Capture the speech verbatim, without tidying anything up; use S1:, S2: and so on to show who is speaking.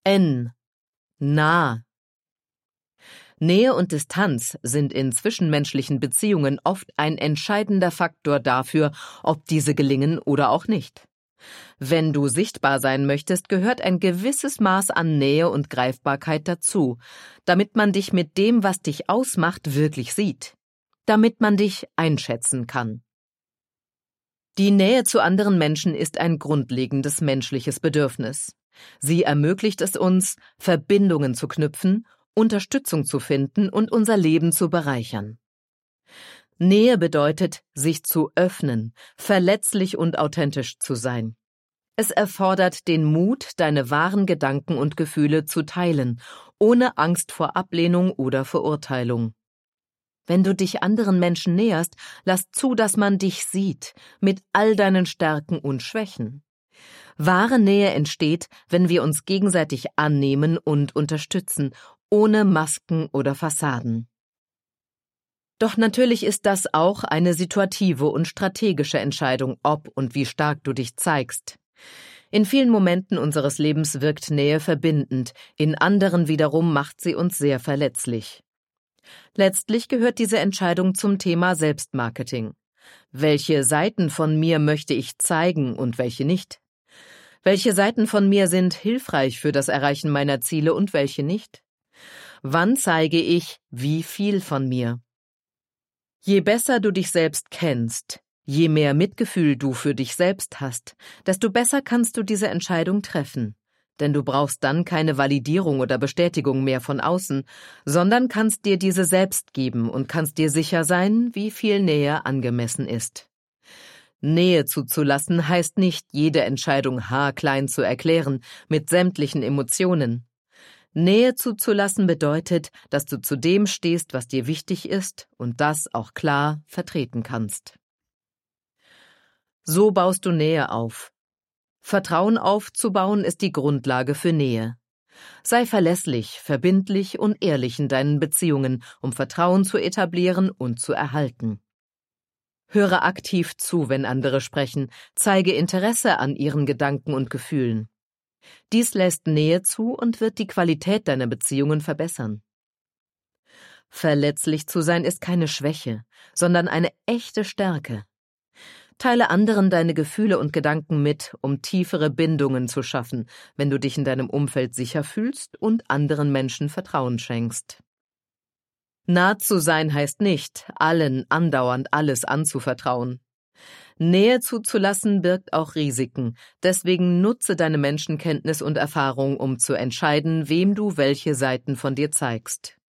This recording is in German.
S1: N. Nah. Nähe und Distanz sind in zwischenmenschlichen Beziehungen oft ein entscheidender Faktor dafür, ob diese gelingen oder auch nicht. Wenn du sichtbar sein möchtest, gehört ein gewisses Maß an Nähe und Greifbarkeit dazu, damit man dich mit dem, was dich ausmacht, wirklich sieht, damit man dich einschätzen kann. Die Nähe zu anderen Menschen ist ein grundlegendes menschliches Bedürfnis. Sie ermöglicht es uns, Verbindungen zu knüpfen, Unterstützung zu finden und unser Leben zu bereichern. Nähe bedeutet, sich zu öffnen, verletzlich und authentisch zu sein. Es erfordert den Mut, deine wahren Gedanken und Gefühle zu teilen, ohne Angst vor Ablehnung oder Verurteilung. Wenn du dich anderen Menschen näherst, lass zu, dass man dich sieht, mit all deinen Stärken und Schwächen. Wahre Nähe entsteht, wenn wir uns gegenseitig annehmen und unterstützen, ohne Masken oder Fassaden. Doch natürlich ist das auch eine situative und strategische Entscheidung, ob und wie stark du dich zeigst. In vielen Momenten unseres Lebens wirkt Nähe verbindend, in anderen wiederum macht sie uns sehr verletzlich. Letztlich gehört diese Entscheidung zum Thema Selbstmarketing. Welche Seiten von mir möchte ich zeigen und welche nicht? Welche Seiten von mir sind hilfreich für das Erreichen meiner Ziele und welche nicht? Wann zeige ich, wie viel von mir? Je besser du dich selbst kennst, je mehr Mitgefühl du für dich selbst hast, desto besser kannst du diese Entscheidung treffen. Denn du brauchst dann keine Validierung oder Bestätigung mehr von außen, sondern kannst dir diese selbst geben und kannst dir sicher sein, wie viel Nähe angemessen ist. Nähe zuzulassen heißt nicht, jede Entscheidung haarklein zu erklären, mit sämtlichen Emotionen. Nähe zuzulassen bedeutet, dass du zu dem stehst, was dir wichtig ist und das auch klar vertreten kannst. So baust du Nähe auf. Vertrauen aufzubauen ist die Grundlage für Nähe. Sei verlässlich, verbindlich und ehrlich in deinen Beziehungen, um Vertrauen zu etablieren und zu erhalten. Höre aktiv zu, wenn andere sprechen, zeige Interesse an ihren Gedanken und Gefühlen. Dies lässt Nähe zu und wird die Qualität deiner Beziehungen verbessern. Verletzlich zu sein ist keine Schwäche, sondern eine echte Stärke. Teile anderen deine Gefühle und Gedanken mit, um tiefere Bindungen zu schaffen, wenn du dich in deinem Umfeld sicher fühlst und anderen Menschen Vertrauen schenkst. Nah zu sein heißt nicht, allen andauernd alles anzuvertrauen. Nähe zuzulassen birgt auch Risiken, deswegen nutze deine Menschenkenntnis und Erfahrung, um zu entscheiden, wem du welche Seiten von dir zeigst.